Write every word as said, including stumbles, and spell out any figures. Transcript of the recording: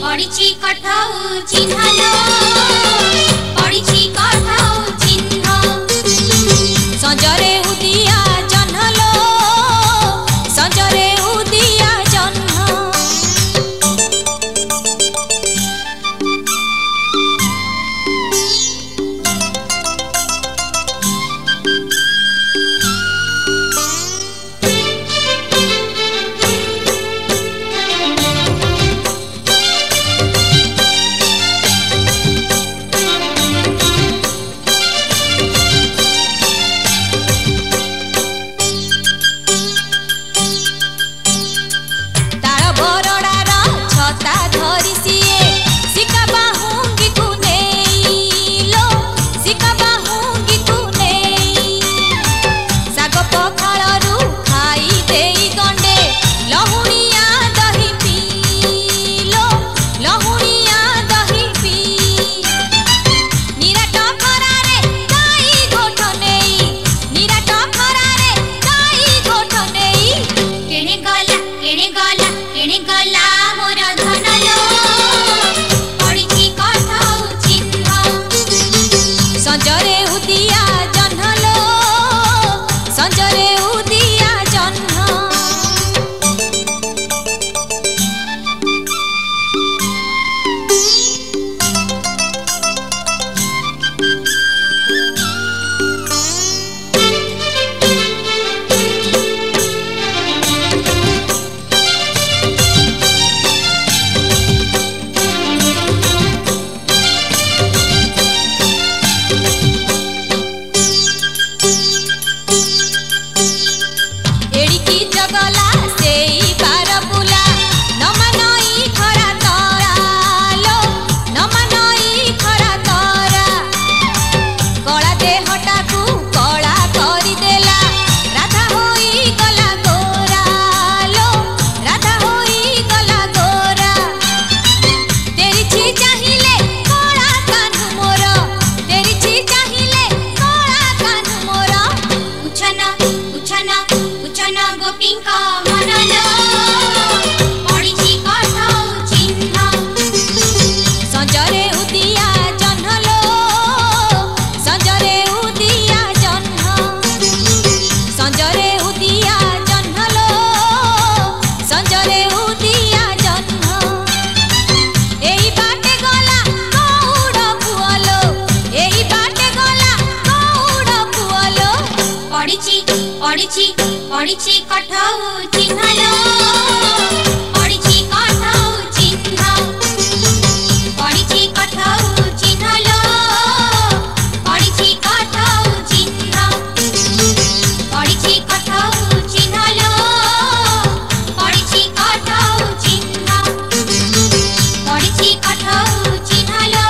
पड़िछि कठाउ चिन्हलो पड़िछि कठाउ चिन्ह संजरे उदिया जन्हलो संजरे उदिया जन्ह संजरे उदिया जन्हलो संजरे उदिया जन्ह जगला सेई बार बुला न मनई खरा तोरा लो न मनई खरा तोरा कला देहटाकू कला करी देला राधा होई गला गोरा लो राधा होई गला गोरा तेरी छी चाहिले कला कान्हू मोर तेरी छी चाहिले कला कान्हू मोर उछना उछना उछना गोपिंका मनलो पड़िछि कठाउ चिन्ह संजरे उदिया जन्हलो संजरे उदिया जन्ह संजरे उदिया जन्हलो संजरे उदिया जन्ह एही बाटे गला कौड़ पुअलो एही बाटे गला कौड़ पुअलो पड़िछि पड़िछि पड़िछि कठाउ चिन्हलो पड़िछि कठाउ चिन्ह पड़िछि कठाउ चिन्हलो पड़िछि कठाउ चिन्ह पड़िछि कठाउ चिन्हलो पड़िछि कठाउ चिन्ह पड़िछि कठाउ चिन्हलो